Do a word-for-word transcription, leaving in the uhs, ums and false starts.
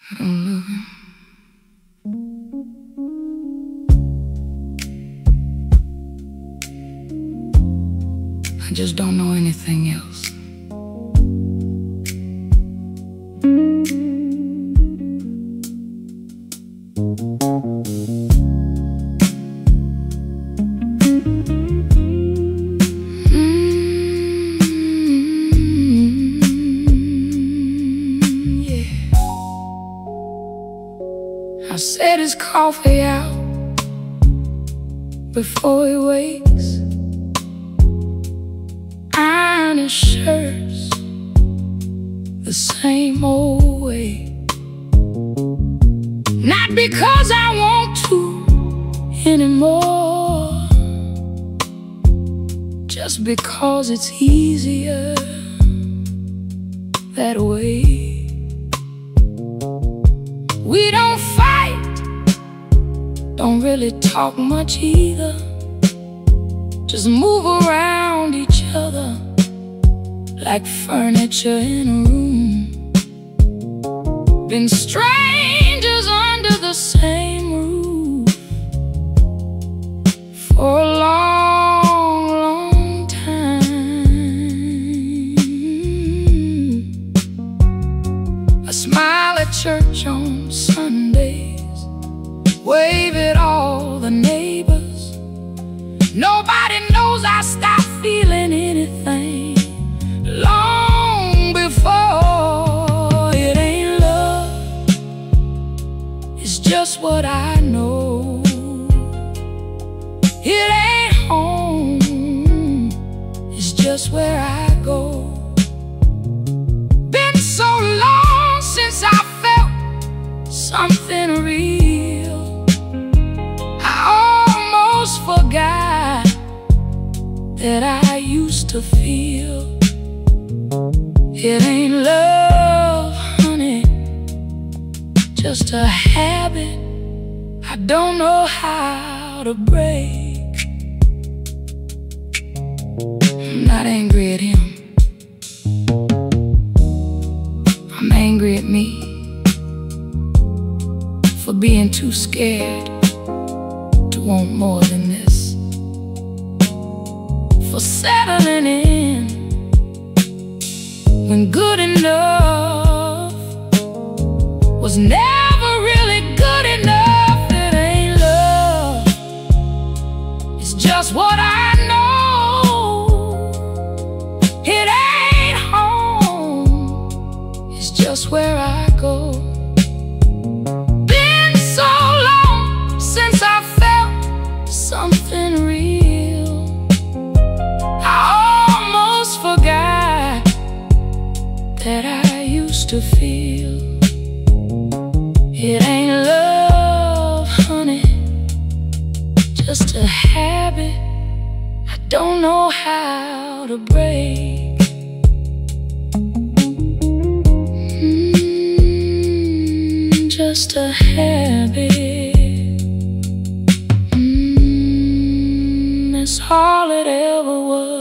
I'm looking. I just don't know anything else. I set his coffee out before he wakes, iron his shirts the same old way. Not because I want to anymore, just because it's easier that way. We don't fight, don't really talk much either, just move around each other like furniture in a room. Been strangers under the same roof for a long, long time. I smile at church on Sundays, wave at all the neighbors. Nobody knows I stopped feeling anything long before. It ain't love, it's just what I know. It ain't home, it's just where I go. Been so long since I felt something real, I almost forgot that I used to feel. It ain't love, honey, just a habit I don't know how to break. I'm not angry at him, I'm angry at me for being too scared to want more than this, for settling in when good enough was never really good enough. It ain't love, it's just what I know. It ain't home, it's just where I go. Been so long since I felt something real, I almost forgot that I used to feel. It ain't love, honey, just a habit I don't know how to break. mm, Just a habit, mm, that's all it ever was.